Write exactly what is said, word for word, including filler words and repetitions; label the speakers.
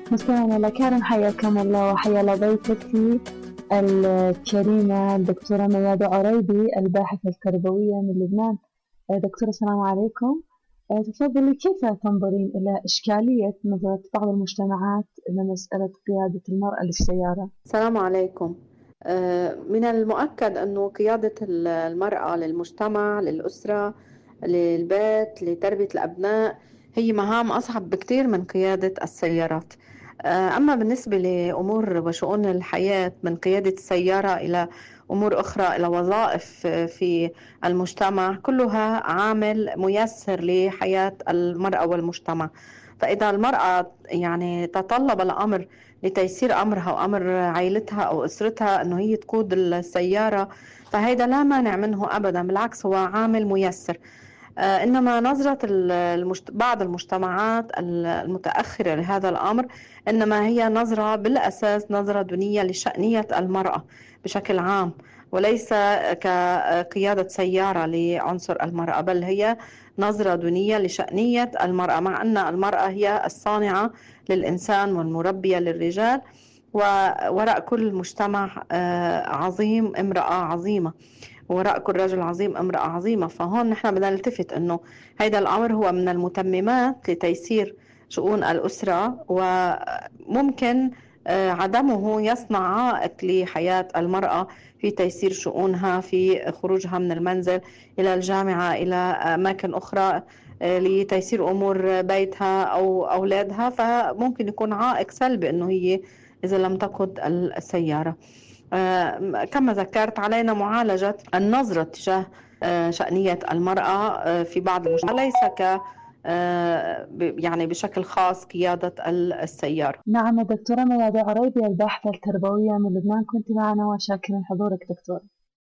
Speaker 1: مستمعينا الأكارم، حياكم الله وحيا ضيفتي الكريمة الدكتورة ميادة عريبي، الباحثة التربوية من لبنان. دكتورة السلام عليكم. تفضلي، كيف تنظرين إلى إشكالية نظرة بعض المجتمعات لمسألة قيادة المرأة للسيارة؟
Speaker 2: السلام عليكم. من المؤكد أنه قيادة المرأة للمجتمع، للأسرة، للبيت، لتربية الأبناء هي مهام أصعب بكتير من قيادة السيارات. أما بالنسبة لأمور وشؤون الحياة، من قيادة السيارة إلى أمور أخرى، إلى وظائف في المجتمع، كلها عامل ميسر لحياة المرأة والمجتمع. فإذا المرأة يعني تطلب الأمر لتيسير أمرها وأمر عائلتها أو أسرتها أنه هي تقود السيارة، فهذا لا مانع منه أبدا، بالعكس هو عامل ميسر. آه إنما نظرة المجت... بعض المجتمعات المتأخرة لهذا الأمر إنما هي نظرة بالأساس نظرة دونية لشأنية المرأة بشكل عام، وليس كقيادة سيارة لعنصر المرأة، بل هي نظرة دونية لشأنية المرأة، مع أن المرأة هي الصانعة للإنسان والمربية للرجال، ووراء كل مجتمع عظيم امرأة عظيمة، وراء كل رجل عظيم امرأة عظيمة. فهون نحن بدنا نلتفت أنه هذا الأمر هو من المتممات لتيسير شؤون الأسرة، وممكن عدمه يصنع عائق لحياة المرأة في تيسير شؤونها، في خروجها من المنزل إلى الجامعة، إلى أماكن أخرى، لتيسير أمور بيتها أو أولادها. فممكن يكون عائق سلبي أنه هي إذا لم تقود السيارة. كما ذكرت، علينا معالجة النظرة تجاه شأنية المرأة في بعض المجتمعات، ليس ك يعني بشكل خاص قيادة السيارة.
Speaker 1: نعم، دكتورة ميادة عريبي، الباحثة التربوية من لبنان، كنت معنا وشاكرا حضورك دكتورة.